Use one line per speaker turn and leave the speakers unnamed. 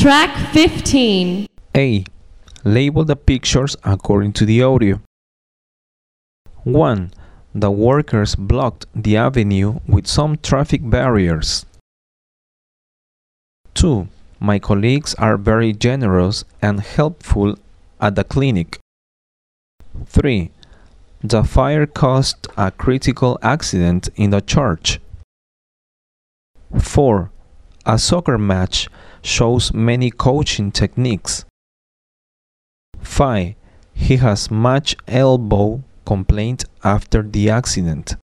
Track 15.
A. Label the pictures according to the audio. 1. The workers blocked the avenue with some traffic barriers. 2. My colleagues are very generous and helpful at the clinic. 3. The fire caused a critical accident in the church. 4. A soccer match shows many coaching techniques. 5. He has much elbow complaint after the accident.